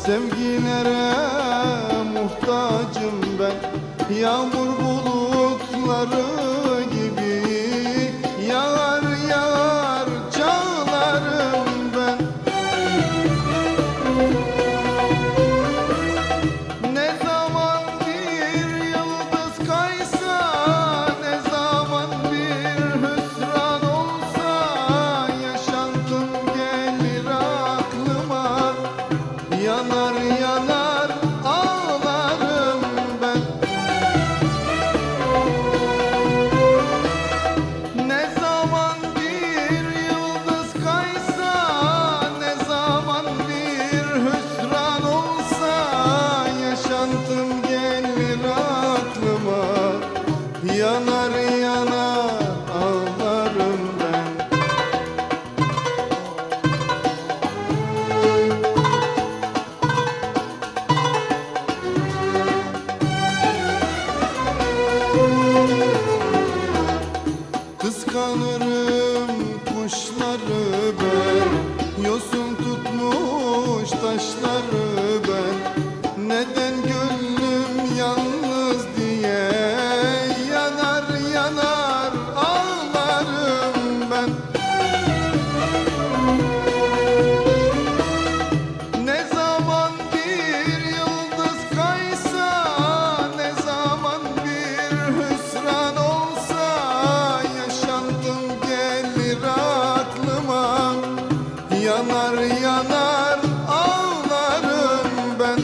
Sevgilere muhtacım ben, yağmur bulutları gibi yağar yağar çağlarım ben. Ne zaman bir yıldız kaysa, ne zaman bir hüsran olsa, yaşantım gelir aklıma, yanar yanar ağlarım ben. Ne zaman bir yıldız kaysa, ne zaman bir hüsran olsa, yaşantım gelir aklıma, yanar yanar ağlarım ben. Kıskanırım kuşları ben, yosun tutmuş taşları ben. Neden gönlüm yalnız diye yanar yanar ağlarım ben. Ne zaman bir yıldız kaysa, ne zaman bir hüsran olsa, yaşantım gelir aklıma, yanar yanar ağlarım ben.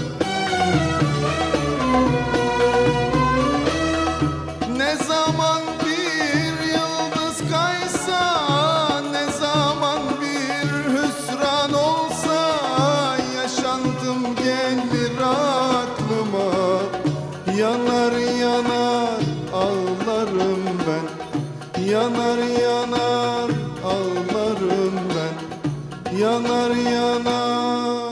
Ne zaman bir yıldız kaysa, ne zaman bir hüsran olsa, yaşantım gelir aklıma, yanar yanar ağlarım ben. Yanar yanar ağlarım ben, yanar yanar